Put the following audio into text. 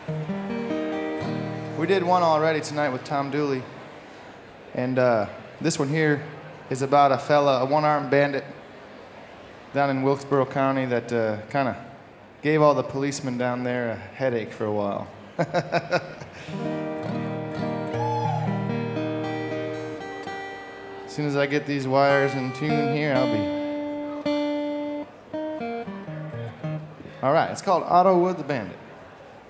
We did one already tonight with Tom Dooley. And this one here is about a one-armed bandit down in Wilkesboro County that kind of gave all the policemen down there a headache for a while. As soon as I get these wires in tune here, I'll be... All right, it's called Otto Wood the Bandit.